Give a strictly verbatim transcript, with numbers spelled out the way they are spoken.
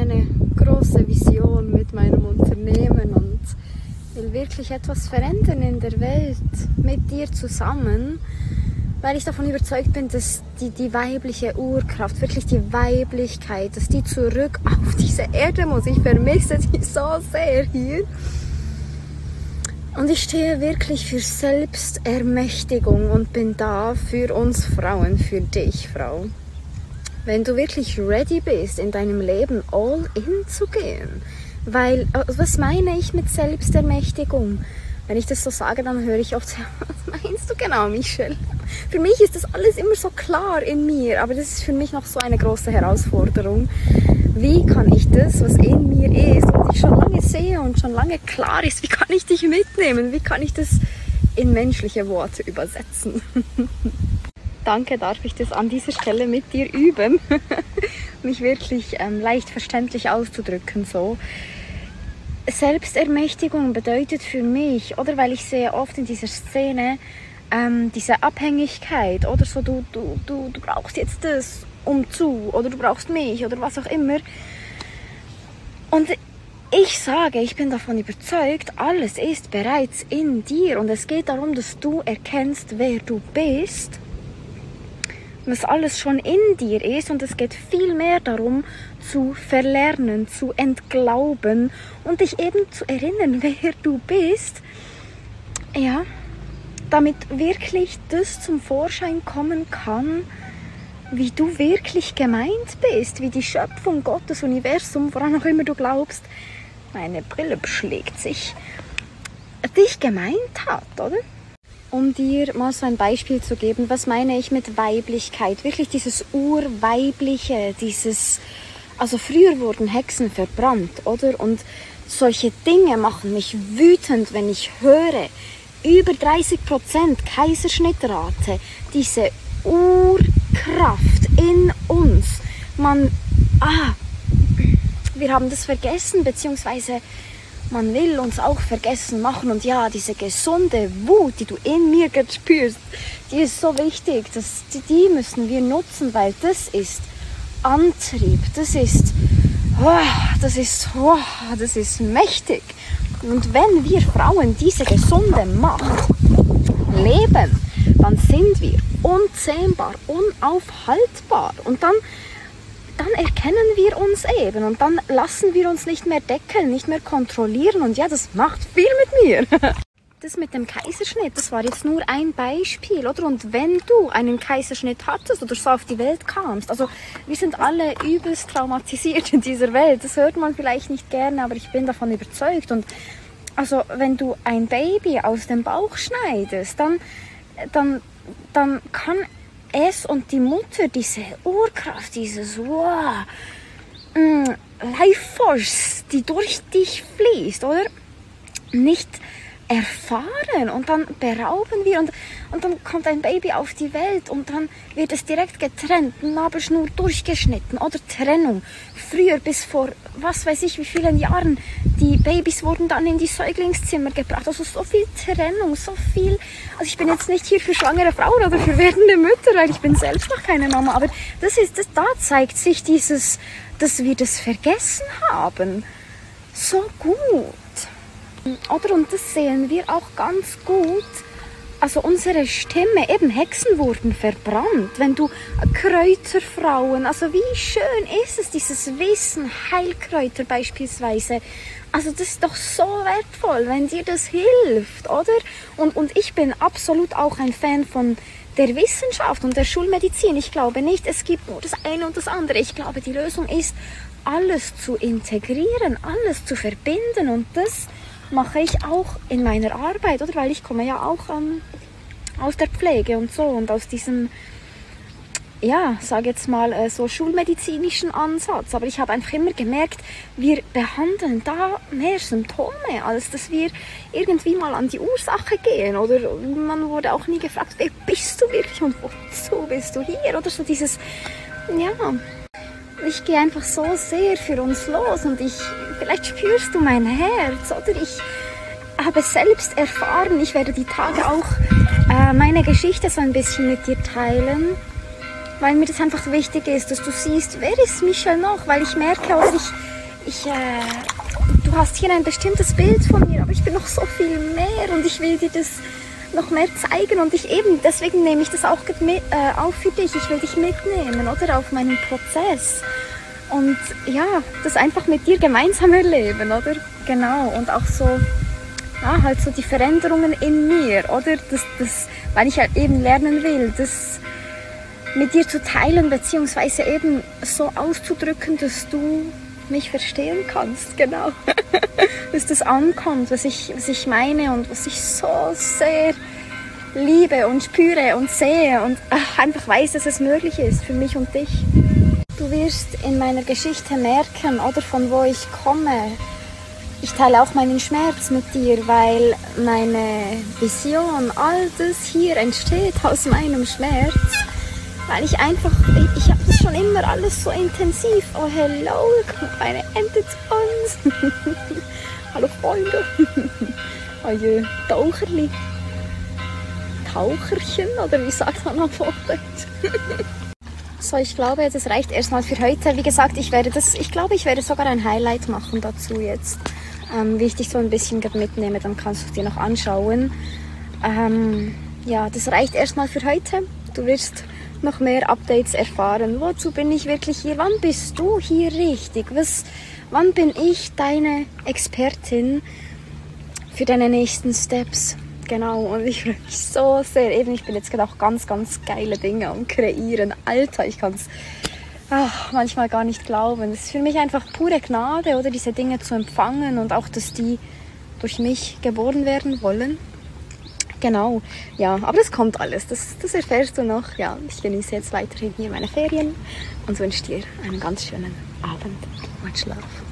eine große Vision mit meinem Unternehmen und will wirklich etwas verändern in der Welt mit dir zusammen, weil ich davon überzeugt bin, dass die, die weibliche Urkraft, wirklich die Weiblichkeit, dass die zurück auf diese Erde muss. Ich vermisse die so sehr hier. Und ich stehe wirklich für Selbstermächtigung und bin da für uns Frauen, für dich, Frau. Wenn du wirklich ready bist, in deinem Leben all in zu gehen, weil, was meine ich mit Selbstermächtigung? Wenn ich das so sage, dann höre ich oft, was meinst du genau, Michelle? Für mich ist das alles immer so klar in mir, aber das ist für mich noch so eine große Herausforderung. Wie kann ich das, was in mir ist und ich schon lange sehe und schon lange klar ist, wie kann ich dich mitnehmen? Wie kann ich das in menschliche Worte übersetzen? Danke, darf ich das an dieser Stelle mit dir üben, mich wirklich ähm, leicht verständlich auszudrücken. So. Selbstermächtigung bedeutet für mich, oder weil ich sehe oft in dieser Szene ähm, diese Abhängigkeit, oder so, du, du, du, du brauchst jetzt das, um zu, oder du brauchst mich, oder was auch immer. Und ich sage, ich bin davon überzeugt, alles ist bereits in dir und es geht darum, dass du erkennst, wer du bist, was alles schon in dir ist und es geht viel mehr darum, zu verlernen, zu entglauben und dich eben zu erinnern, wer du bist, ja, damit wirklich das zum Vorschein kommen kann, wie du wirklich gemeint bist, wie die Schöpfung Gottes, Universum, woran auch immer du glaubst, meine Brille beschlägt sich, dich gemeint hat, oder? Um dir mal so ein Beispiel zu geben, was meine ich mit Weiblichkeit? Wirklich dieses Urweibliche, dieses, also früher wurden Hexen verbrannt, oder? Und solche Dinge machen mich wütend, wenn ich höre, über dreißig Prozent Kaiserschnittrate, diese Urkraft in uns. Man, ah, wir haben das vergessen, beziehungsweise man will uns auch vergessen machen. Und ja, diese gesunde Wut, die du in mir spürst, die ist so wichtig. Das, die, die müssen wir nutzen, weil das ist Antrieb, das ist, oh, das ist, oh, das ist mächtig. Und wenn wir Frauen diese gesunde Macht leben, dann sind wir unzähmbar, unaufhaltbar. Und dann dann erkennen wir uns eben und dann lassen wir uns nicht mehr deckeln, nicht mehr kontrollieren und ja, das macht viel mit mir. Das mit dem Kaiserschnitt, das war jetzt nur ein Beispiel, oder? Und wenn du einen Kaiserschnitt hattest oder so auf die Welt kamst, also wir sind alle übelst traumatisiert in dieser Welt, das hört man vielleicht nicht gerne, aber ich bin davon überzeugt und also wenn du ein Baby aus dem Bauch schneidest, dann, dann, dann kann es und die Mutter, diese Urkraft, dieses wow, mm, Life Force, die durch dich fließt, oder? Nicht erfahren und dann berauben wir und, und dann kommt ein Baby auf die Welt und dann wird es direkt getrennt, Nabelschnur durchgeschnitten oder Trennung. Früher bis vor was weiß ich wie vielen Jahren, die Babys wurden dann in die Säuglingszimmer gebracht, also so viel Trennung, so viel, also ich bin jetzt nicht hier für schwangere Frauen oder für werdende Mütter, weil ich bin selbst noch keine Mama, aber das ist, das, da zeigt sich dieses, dass wir das vergessen haben, so gut. Oder? Und das sehen wir auch ganz gut. Also unsere Stimme, eben Hexen wurden verbrannt. Wenn du Kräuterfrauen, also wie schön ist es, dieses Wissen, Heilkräuter beispielsweise. Also das ist doch so wertvoll, wenn dir das hilft, oder? Und, und ich bin absolut auch ein Fan von der Wissenschaft und der Schulmedizin. Ich glaube nicht, es gibt nur das eine und das andere. Ich glaube, die Lösung ist, alles zu integrieren, alles zu verbinden und das mache ich auch in meiner Arbeit, oder? Weil ich komme ja auch ähm, aus der Pflege und so und aus diesem, ja, sage jetzt mal, äh, so schulmedizinischen Ansatz. Aber ich habe einfach immer gemerkt, wir behandeln da mehr Symptome, als dass wir irgendwie mal an die Ursache gehen. Oder man wurde auch nie gefragt, wer bist du wirklich und wozu bist du hier? Oder so dieses, ja, ich gehe einfach so sehr für uns los und ich, vielleicht spürst du mein Herz, oder? Ich habe selbst erfahren, ich werde die Tage auch äh, meine Geschichte so ein bisschen mit dir teilen, weil mir das einfach wichtig ist, dass du siehst, wer ist Michelle noch, weil ich merke, oder ich, ich, äh, du hast hier ein bestimmtes Bild von mir, aber ich bin noch so viel mehr und ich will dir das noch mehr zeigen und ich eben, deswegen nehme ich das auch mit, äh, auf für dich. Ich will dich mitnehmen, oder, auf meinen Prozess und ja, das einfach mit dir gemeinsam erleben, oder? Genau, und auch so, ja, halt so die Veränderungen in mir, oder? Das, das, weil ich halt eben lernen will, das mit dir zu teilen, beziehungsweise eben so auszudrücken, dass du mich verstehen kannst, genau. Dass das ankommt, was ich, was ich meine und was ich so sehr liebe und spüre und sehe und ach, einfach weiß, dass es möglich ist für mich und dich. Du wirst in meiner Geschichte merken, oder, von wo ich komme. Ich teile auch meinen Schmerz mit dir, weil meine Vision, all das hier entsteht aus meinem Schmerz. Weil ich einfach, ich, ich habe das schon immer alles so intensiv. Oh, hello, kommt eine Ente zu uns. Hallo Freunde. Oh je, Taucherli. Taucherchen, oder wie sagt man auf Hochdeutsch? So, ich glaube, das reicht erstmal für heute. Wie gesagt, ich werde das, ich glaube, ich werde sogar ein Highlight machen dazu jetzt. Ähm, wie ich dich so ein bisschen mitnehme, dann kannst du es dir noch anschauen. Ähm, ja, das reicht erstmal für heute. Du wirst noch mehr Updates erfahren. Wozu bin ich wirklich hier? Wann bist du hier richtig? Was, wann bin ich deine Expertin für deine nächsten Steps? Genau, und ich freue mich so sehr. Eben, ich bin jetzt gerade auch ganz, ganz geile Dinge am Kreieren. Alter, ich kann es manchmal gar nicht glauben. Es ist für mich einfach pure Gnade, oder, diese Dinge zu empfangen und auch, dass die durch mich geboren werden wollen. Genau, ja, aber das kommt alles, das, das erfährst du noch. Ja, ich genieße jetzt weiterhin hier meine Ferien und wünsche dir einen ganz schönen Abend. Much love.